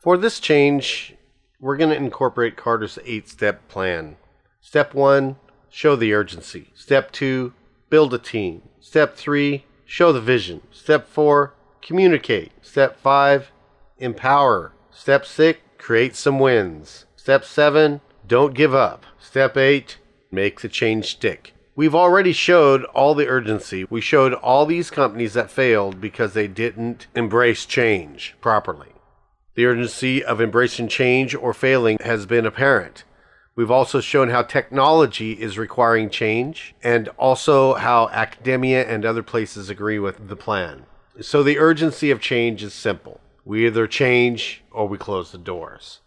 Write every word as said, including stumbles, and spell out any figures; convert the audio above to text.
For this change, we're going to incorporate Carter's eight-step plan. Step one, show the urgency. Step two, build a team. Step three, show the vision. Step four, communicate. Step five, empower. Step six, create some wins. Step seven, don't give up. Step eight, make the change stick. We've already showed all the urgency. We showed all these companies that failed because they didn't embrace change properly. The urgency of embracing change or failing has been apparent. We've also shown how technology is requiring change and also how academia and other places agree with the plan. So the urgency of change is simple. We either change or we close the doors.